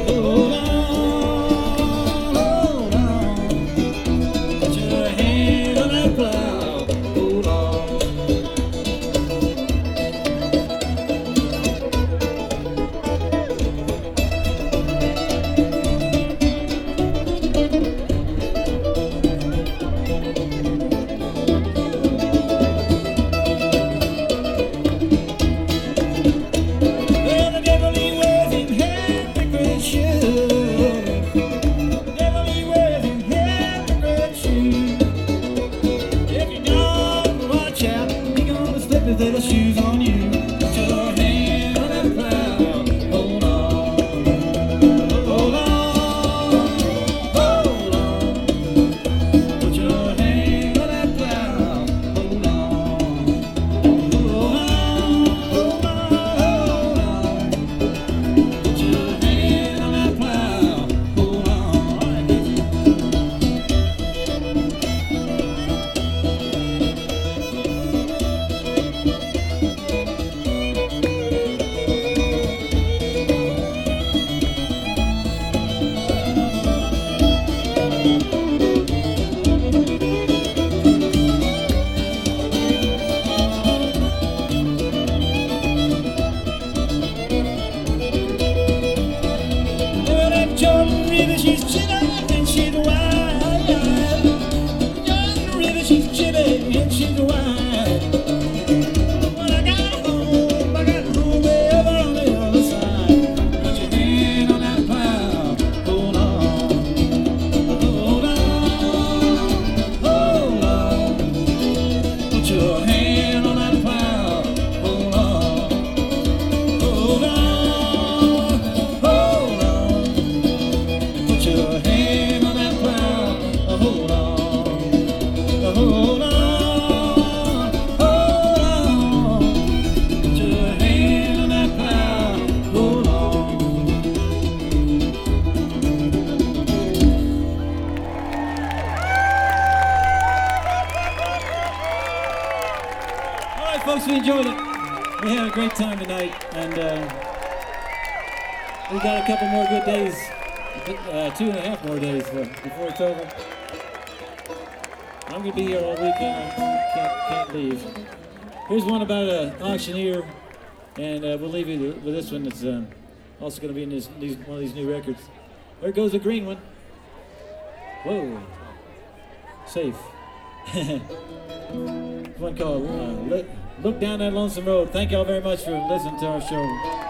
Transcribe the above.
Hold on, hold on. Put your hand on that plow. Hold on. Well, the devil he wears in hypocrite shoes. The devil he wears in hypocrite shoes. If you don't watch out, he gonna slip his little shoes on you. Put your hand on that plow. Hold on, hold on, hold on. Put your hand on that plow. Hold on, hold on, hold on, hold on. Put your hand on that plow. Hold on. All right, Dixie. Well, that Jordan River, she's chilly and she's wild. Jordan River, she's chilly and she's wild. When I got home way over on the other side. Put your hand on that plow. Hold on, hold on, hold on. Put your hand on that plow. Hold on, hold on, hold on. Put your hand on that plow. Hold on, hold on, hold on. Put your hand on that plow. Hold on. All right, folks, we enjoyed it. We had a great time tonight, and we got a couple more good days, 2.5 more days before it's over. I'm gonna be here all weekend. I can't leave. Here's one about an auctioneer, and we'll leave you with this one. That's also gonna be in one of these new records. There goes the green one. Whoa, safe. One called "Look Down That Lonesome Road." Thank y'all very much for listening to our show.